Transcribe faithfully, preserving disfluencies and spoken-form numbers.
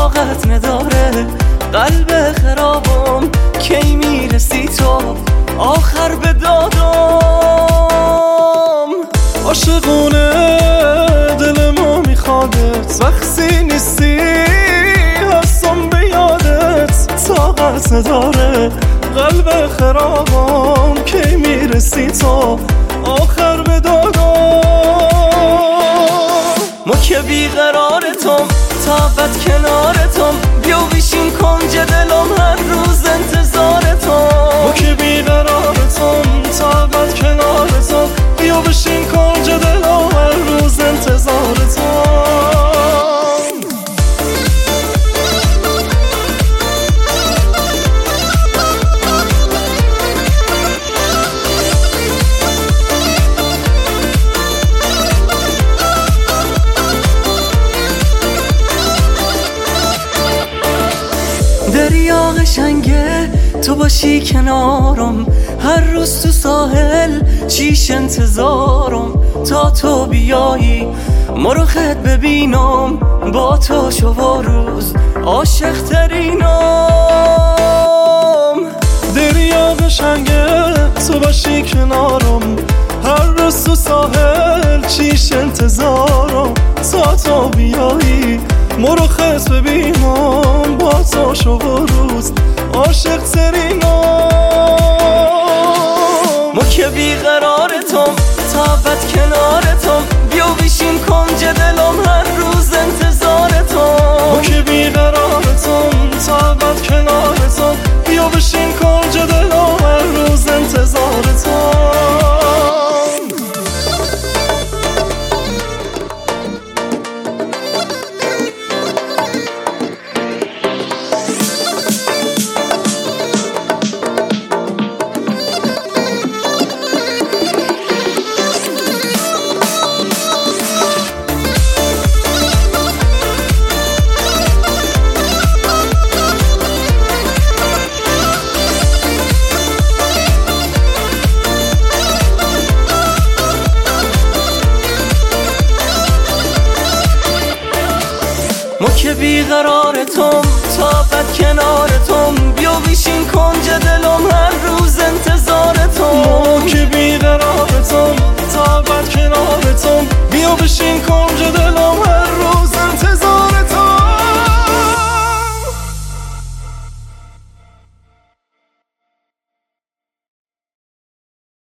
طاقت نداره قلب خرابم، کی میرسی تو آخر به دادم. عاشقونه دل ما میخوادت، وقتی نیستی هستم به یادت. طاقت نداره قلب خرابم، کی میرسی تو آخر به دادم. ما که بیقرارتم تابت کنارتم، بیا بشین کنج دلم هر روز انتظارتم. ما که بیقرارتم تابت کنارتم، بیا بشین کنج دلم هر روز انتظارتم. دریا قشنگه تو باشی کنارم، هر روز تو ساحل چیش انتظارم. تا تو بیایی ما رو خط ببینم، با تو شو روز عاشق ترینم. دریا قشنگه تو باشی کنارم، هر روز تو ساحل چیش انتظارم. تا تو بیایی ما رو خط ببینم، با تو شو روز عاشق ترینم. ما که بیقرارتم تابت کنارتم، بیا بشین کنج دلم هر روز انتظارتم. ما که بیقرارتم تابت کنارتم، بیا بشین کنج دلم هر روز انتظارتم. ما که بیقرارتم تابت کنارتم، بیا بشین کنج دلم هر